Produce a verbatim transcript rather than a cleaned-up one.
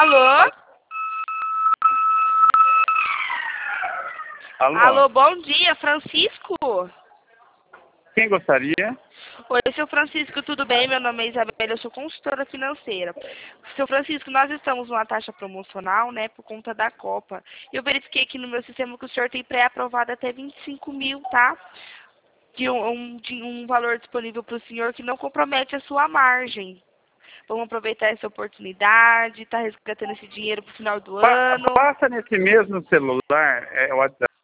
Alô? Alô? Alô, bom dia, Francisco? Quem gostaria? Oi, seu Francisco, tudo bem? Meu nome é Isabela, eu sou consultora financeira. Seu Francisco, nós estamos numa taxa promocional, né, por conta da Copa. Eu verifiquei aqui no meu sistema que o senhor tem pré-aprovado até vinte e cinco mil, tá? De um, um- de um valor disponível para o senhor que não compromete a sua margem. Vamos aproveitar essa oportunidade, tá resgatando esse dinheiro pro final do Pa- ano. passa nesse mesmo celular, é, o WhatsApp.